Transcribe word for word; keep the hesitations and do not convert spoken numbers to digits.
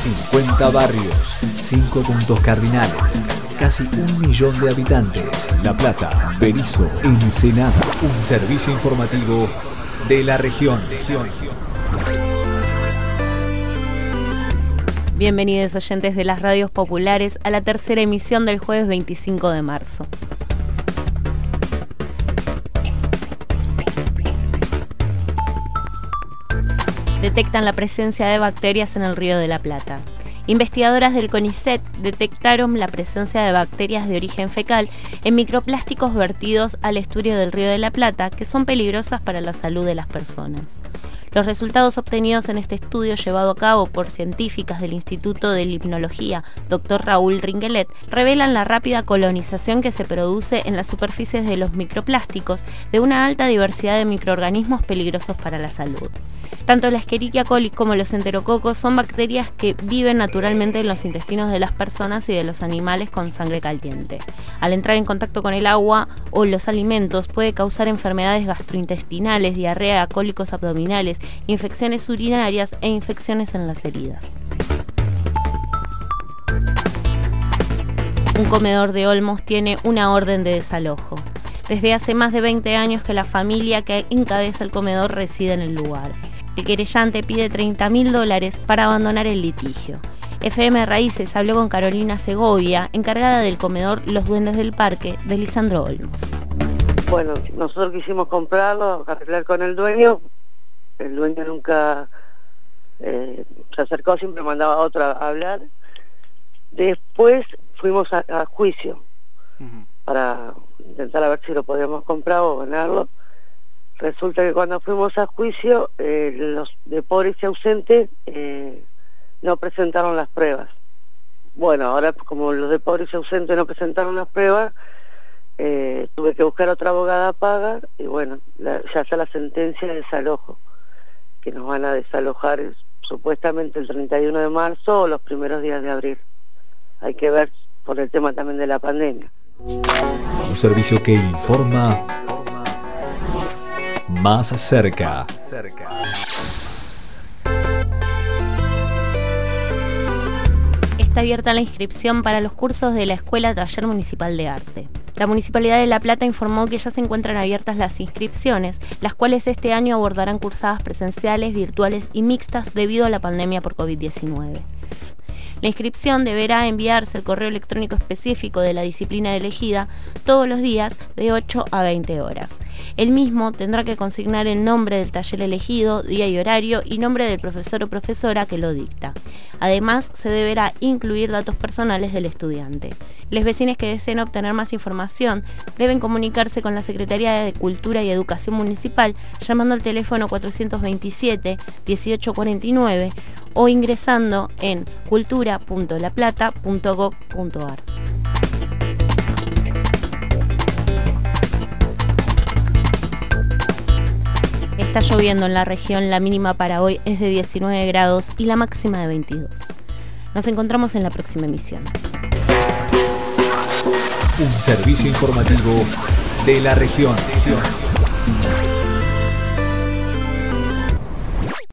cincuenta barrios, cinco puntos cardinales, casi un millón de habitantes. La Plata, Berisso, Ensenada. Un servicio informativo de la región. Bienvenidos oyentes de las radios populares a la tercera emisión del jueves veinticinco de marzo. Detectan la presencia de bacterias en el Río de la Plata. Investigadoras del CONICET detectaron la presencia de bacterias de origen fecal en microplásticos vertidos al estuario del Río de la Plata, que son peligrosas para la salud de las personas. Los resultados obtenidos en este estudio llevado a cabo por científicas del Instituto de Limnología, doctor Raúl Ringuelet, revelan la rápida colonización que se produce en las superficies de los microplásticos de una alta diversidad de microorganismos peligrosos para la salud. Tanto la Escherichia coli como los enterococos son bacterias que viven naturalmente en los intestinos de las personas y de los animales con sangre caliente. Al entrar en contacto con el agua o los alimentos puede causar enfermedades gastrointestinales, diarrea, cólicos abdominales, infecciones urinarias e infecciones en las heridas. Un comedor de Olmos tiene una orden de desalojo. Desde hace más de veinte años que la familia que encabeza el comedor reside en el lugar. El querellante pide treinta mil dólares para abandonar el litigio. F M Raíces habló con Carolina Segovia, encargada del comedor Los Duendes del Parque de Lisandro Olmos. Bueno, nosotros quisimos comprarlo, arreglar con el dueño. El dueño nunca eh, se acercó, siempre mandaba a otro a hablar. Después fuimos a, a juicio uh-huh. para intentar a ver si lo podíamos comprar o ganarlo. Resulta que cuando fuimos a juicio, eh, los de pobres y ausentes eh, no presentaron las pruebas. Bueno, ahora como los de pobres y ausentes no presentaron las pruebas, eh, tuve que buscar otra abogada paga y bueno, la, ya está la sentencia de desalojo, que nos van a desalojar eh, supuestamente el treinta y uno de marzo o los primeros días de abril. Hay que ver por el tema también de la pandemia. Un servicio que informa más cerca. Está abierta la inscripción para los cursos de la Escuela Taller Municipal de Arte. La Municipalidad de La Plata informó que ya se encuentran abiertas las inscripciones, las cuales este año abordarán cursadas presenciales, virtuales y mixtas debido a la pandemia por covid diecinueve. La inscripción deberá enviarse al correo electrónico específico de la disciplina elegida todos los días de ocho a veinte horas. El mismo tendrá que consignar el nombre del taller elegido, día y horario y nombre del profesor o profesora que lo dicta. Además, se deberá incluir datos personales del estudiante. Los vecinos que deseen obtener más información deben comunicarse con la Secretaría de Cultura y Educación Municipal llamando al teléfono cuatrocientos veintisiete, dieciocho cuarenta y nueve o ingresando en cultura punto la plata punto gob punto ar. Está lloviendo en la región, la mínima para hoy es de diecinueve grados y la máxima de veintidós. Nos encontramos en la próxima emisión. Un servicio informativo de la región.